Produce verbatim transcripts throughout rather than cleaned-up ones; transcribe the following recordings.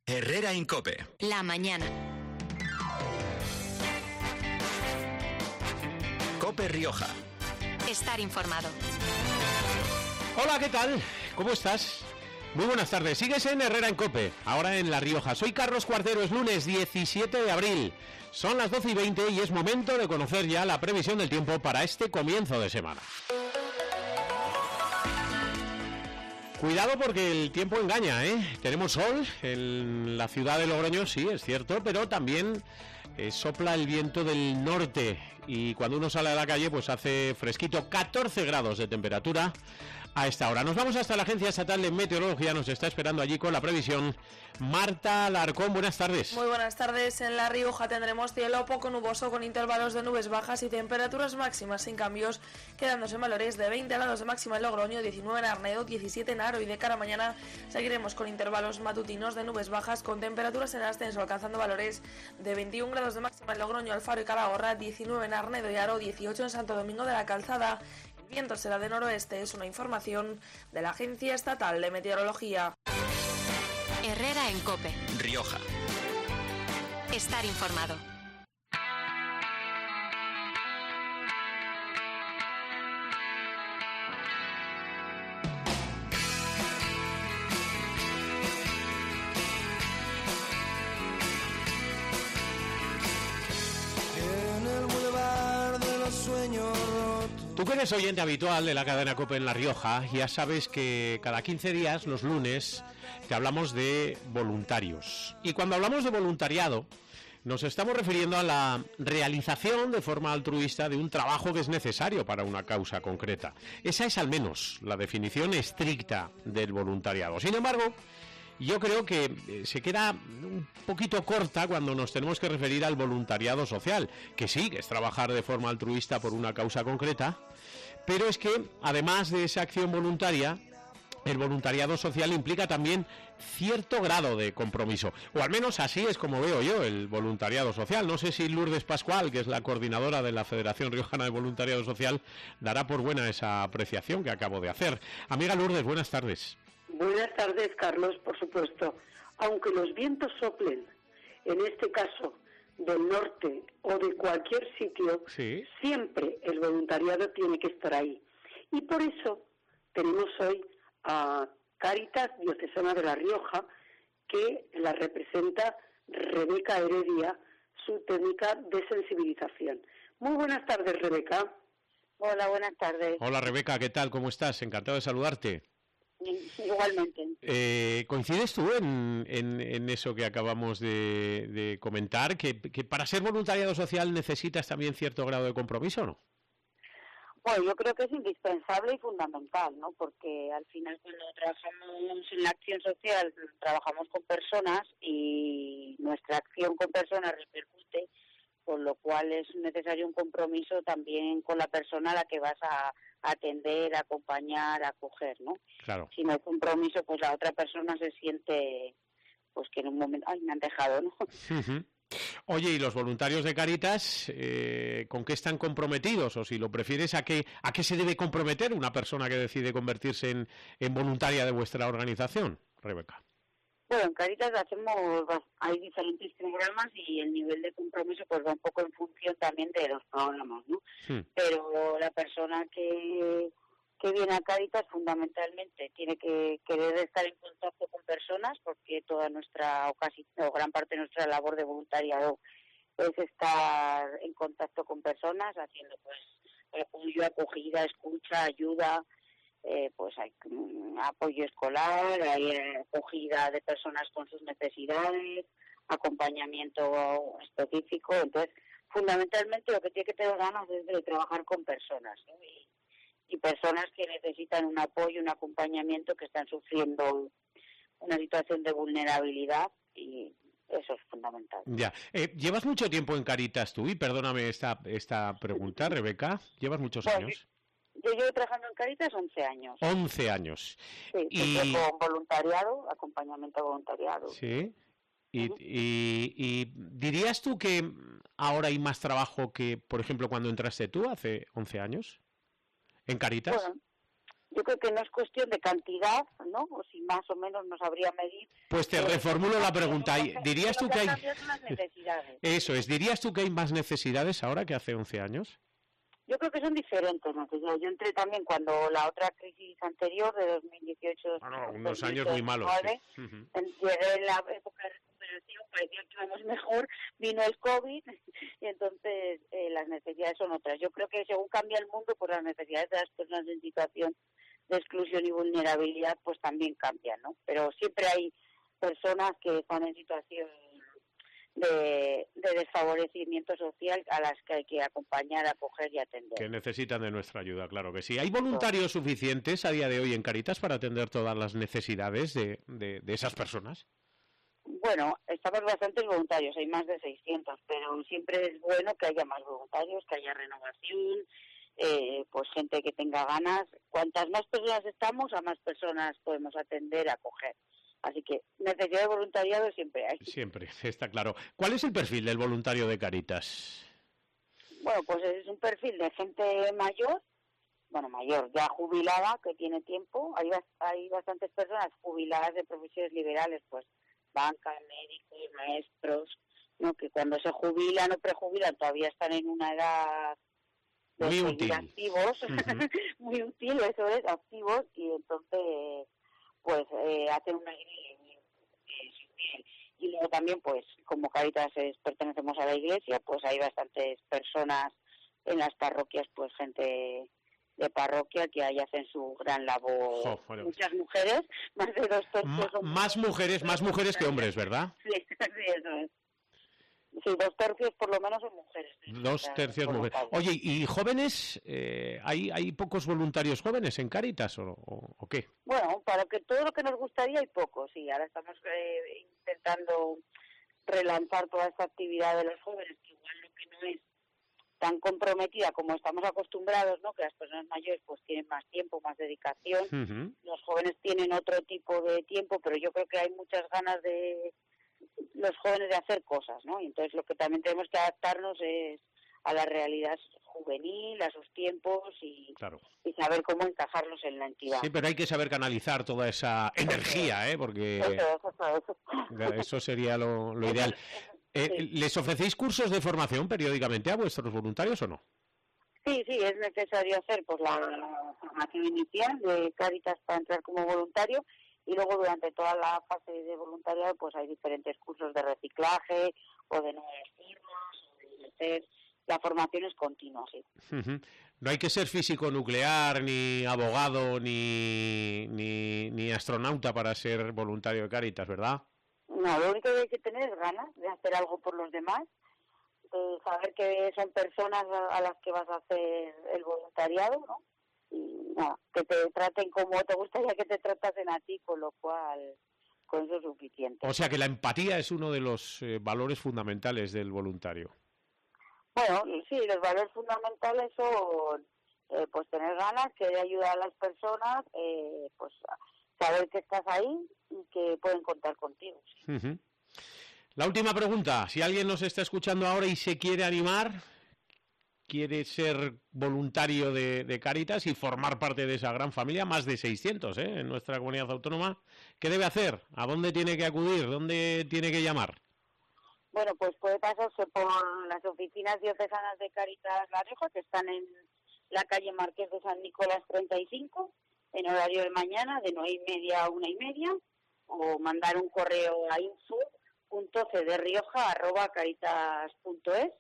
Herrera Incope. La mañana. Cope Rioja. Estar informado. Hola, ¿qué tal? ¿Cómo estás? Muy buenas tardes. Sigues en Herrera Incope, ahora en La Rioja. Soy Carlos Cuartero, es lunes diecisiete de abril. Son las doce y veinte y es momento de conocer ya la previsión del tiempo para este comienzo de semana. Cuidado porque el tiempo engaña, ¿eh? Tenemos sol en la ciudad de Logroño, sí, es cierto, pero también eh, sopla el viento del norte y cuando uno sale a la calle pues hace fresquito, catorce grados de temperatura a esta hora. Nos vamos hasta la Agencia Estatal de Meteorología, nos está esperando allí con la previsión Marta Alarcón. Buenas tardes. Muy buenas tardes. En La Rioja tendremos cielo poco nuboso con intervalos de nubes bajas y temperaturas máximas sin cambios, quedándose en valores de veinte grados de máxima en Logroño, diecinueve en Arnedo, diecisiete en Aro, y de cara a mañana seguiremos con intervalos matutinos de nubes bajas con temperaturas en ascenso, alcanzando valores de veintiún grados de máxima en Logroño, Alfaro y Calahorra, diecinueve en Arnedo y Aro, dieciocho en Santo Domingo de la Calzada. El viento será de noroeste, es una información de la Agencia Estatal de Meteorología. Herrera en Cope. Rioja. Estar informado. En el bulevar de los sueños rotos. Tú que eres oyente habitual de la cadena COPE en La Rioja, ya sabes que cada quince días, los lunes, te hablamos de voluntarios. Y cuando hablamos de voluntariado, nos estamos refiriendo a la realización de forma altruista de un trabajo que es necesario para una causa concreta. Esa es al menos la definición estricta del voluntariado. Sin embargo, yo creo que se queda un poquito corta cuando nos tenemos que referir al voluntariado social, que sí, que es trabajar de forma altruista por una causa concreta, pero es que, además de esa acción voluntaria, el voluntariado social implica también cierto grado de compromiso, o al menos así es como veo yo el voluntariado social. No sé si Lourdes Pascual, que es la coordinadora de la Federación Riojana de Voluntariado Social, dará por buena esa apreciación que acabo de hacer. Amiga Lourdes, buenas tardes. Buenas tardes, Carlos, por supuesto. Aunque los vientos soplen, en este caso del norte o de cualquier sitio, Sí. siempre el voluntariado tiene que estar ahí. Y por eso tenemos hoy a Cáritas Diocesana de La Rioja, que la representa Rebeca Heredia, su técnica de sensibilización. Muy buenas tardes, Rebeca. Hola, buenas tardes. Hola Rebeca, ¿qué tal? ¿Cómo estás? Encantado de saludarte. Igualmente. Eh, ¿Coincides tú en, en, en eso que acabamos de, de comentar? Que, que para ser voluntariado social necesitas también cierto grado de compromiso, ¿no? Bueno, yo creo que es indispensable y fundamental, ¿no? Porque al final cuando trabajamos en la acción social, trabajamos con personas y nuestra acción con personas repercute, con lo cual es necesario un compromiso también con la persona a la que vas a atender, acompañar, acoger, ¿no? Claro. Si no hay compromiso, pues la otra persona se siente, pues que en un momento, ay, me han dejado, ¿no? Uh-huh. Oye, ¿y los voluntarios de Cáritas eh, con qué están comprometidos? O si lo prefieres, ¿a qué, a qué se debe comprometer una persona que decide convertirse en, en voluntaria de vuestra organización, Rebeca? Bueno, en Cáritas hacemos, hay diferentes programas y el nivel de compromiso pues va un poco en función también de los programas, ¿no? Sí. Pero la persona que, que viene a Cáritas fundamentalmente tiene que querer estar en contacto con personas, porque toda nuestra, o casi, o gran parte de nuestra labor de voluntariado es estar en contacto con personas, haciendo pues apoyo, acogida, escucha, ayuda. Eh, pues hay um, apoyo escolar, hay eh, acogida de personas con sus necesidades, acompañamiento específico. Entonces, fundamentalmente lo que tiene que tener ganas es de trabajar con personas, ¿no? y, y personas que necesitan un apoyo, un acompañamiento, que están sufriendo una situación de vulnerabilidad, y eso es fundamental. Ya. Eh, ¿Llevas mucho tiempo en Cáritas tú? Y perdóname esta, esta pregunta, Rebeca. ¿Llevas muchos Bueno, años? Yo llevo trabajando en Cáritas once años. once años. Sí, y... con voluntariado, acompañamiento voluntariado. Sí. Y, Uh-huh. y, y ¿dirías tú que ahora hay más trabajo que, por ejemplo, cuando entraste tú hace once años en Cáritas? Bueno, yo creo que no es cuestión de cantidad, ¿no? O si más o menos nos habría medir. Pues te eh, reformulo la pregunta. ¿Dirías tú que hay... Las necesidades. Eso es, ¿dirías tú que hay más necesidades ahora que hace once años? Yo creo que son diferentes, ¿no? Yo, yo entré también cuando la otra crisis anterior, de dos mil dieciocho... Bueno, unos años muy malos. Sí. Uh-huh. Llegué en la época de recuperación, parecía que íbamos mejor, vino el COVID, y entonces eh, las necesidades son otras. Yo creo que según cambia el mundo, pues las necesidades de las personas en situación de exclusión y vulnerabilidad, pues también cambian, ¿no? Pero siempre hay personas que están en situación de, de desfavorecimiento social a las que hay que acompañar, acoger y atender. Que necesitan de nuestra ayuda, claro que sí. ¿Hay voluntarios suficientes a día de hoy en Cáritas para atender todas las necesidades de, de, de esas personas? Bueno, estamos bastantes voluntarios, hay más de seiscientos, pero siempre es bueno que haya más voluntarios, que haya renovación, eh, pues gente que tenga ganas. Cuantas más personas estamos, a más personas podemos atender, acoger. Así que necesidad de voluntariado siempre hay. Siempre, está claro. ¿Cuál es el perfil del voluntario de Cáritas? Bueno, pues es un perfil de gente mayor, bueno, mayor, ya jubilada, que tiene tiempo. Hay, hay bastantes personas jubiladas de profesiones liberales, pues banca, médicos, maestros, ¿no? Que cuando se jubilan o prejubilan todavía están en una edad de muy seguir útil. Activos, uh-huh. Muy útil, eso es, activos, y entonces pues eh, hacen una iglesia eh, y luego también pues como Cáritas es, pertenecemos a la iglesia, pues hay bastantes personas en las parroquias, pues gente de parroquia que ahí hacen su gran labor. Oh, bueno. Muchas mujeres, más de dos tercios. Ma- más mujeres, más mujeres que hombres, ¿verdad? Sí, sí, eso es. Sí, dos tercios por lo menos son mujeres. Dos tercios mujeres. Oye, ¿y jóvenes? Eh, ¿hay, ¿Hay pocos voluntarios jóvenes en Cáritas o, o, o qué? Bueno, para que todo lo que nos gustaría hay pocos, sí. Ahora estamos eh, intentando relanzar toda esta actividad de los jóvenes, que igual lo que no es tan comprometida como estamos acostumbrados, ¿no? Que las personas mayores pues tienen más tiempo, más dedicación. Uh-huh. Los jóvenes tienen otro tipo de tiempo, pero yo creo que hay muchas ganas de los jóvenes de hacer cosas, ¿no? Y entonces lo que también tenemos que adaptarnos es a la realidad juvenil, a sus tiempos y, claro. y saber cómo encajarlos en la entidad. Sí, pero hay que saber canalizar toda esa energía, ¿eh? Porque eso, eso, eso. eso sería lo, lo ideal. Eh, sí. ¿Les ofrecéis cursos de formación periódicamente a vuestros voluntarios o no? Sí, sí, es necesario hacer pues la, la formación inicial de Cáritas para entrar como voluntario. Y luego durante toda la fase de voluntariado pues hay diferentes cursos de reciclaje o de nuevas firmas, de hacer, la formación es continua, sí. Uh-huh. No hay que ser físico nuclear, ni abogado, ni, ni, ni astronauta para ser voluntario de Cáritas, ¿verdad? No, lo único que hay que tener es ganas de hacer algo por los demás, de saber que son personas a las que vas a hacer el voluntariado, ¿no? Y no, que te traten como te gustaría que te tratasen a ti, con lo cual con eso es suficiente. O sea que la empatía es uno de los eh, valores fundamentales del voluntario. Bueno, sí, los valores fundamentales son eh, pues tener ganas, querer ayudar a las personas, eh, pues saber que estás ahí y que pueden contar contigo. Uh-huh. La última pregunta, si alguien nos está escuchando ahora y se quiere animar, quiere ser voluntario de, de Cáritas y formar parte de esa gran familia, más de seiscientos ¿eh? En nuestra comunidad autónoma, ¿qué debe hacer? ¿A dónde tiene que acudir? ¿Dónde tiene que llamar? Bueno, pues puede pasarse por las oficinas diocesanas de Cáritas La Rioja, que están en la calle Marqués de San Nicolás treinta y cinco, en horario de mañana, de nueve y media a una y media, o mandar un correo a info punto c d rioja arroba caritas punto es,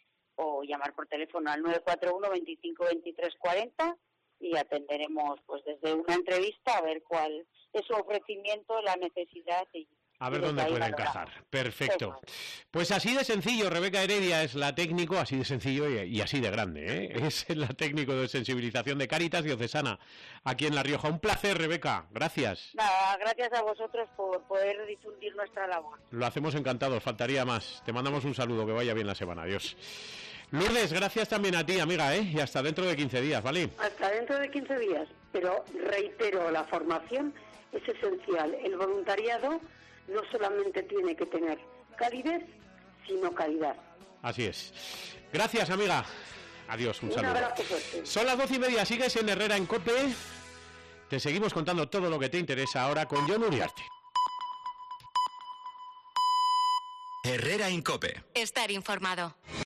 o llamar por teléfono al nueve cuatro uno veinticinco veintitrés cuarenta y atenderemos pues desde una entrevista a ver cuál es su ofrecimiento, la necesidad y a ver dónde puede encajar. Perfecto. Pues así de sencillo, Rebeca Heredia es la técnico, así de sencillo y, y así de grande, ¿eh? Es la técnico de sensibilización de Cáritas Diocesana aquí en La Rioja. Un placer, Rebeca. Gracias. Nada, gracias a vosotros por poder difundir nuestra labor. Lo hacemos encantados, faltaría más. Te mandamos un saludo, que vaya bien la semana. Adiós. Lourdes, gracias también a ti, amiga, ¿eh? Y hasta dentro de quince días, ¿vale? Hasta dentro de quince días. Pero reitero, la formación es esencial. El voluntariado no solamente tiene que tener calidez, sino calidad. Así es. Gracias, amiga. Adiós, un, un saludo. Abrazo fuerte. Son las doce y media, sigues en Herrera en COPE. Te seguimos contando todo lo que te interesa ahora con Jon Uriarte. Herrera en COPE. Estar informado.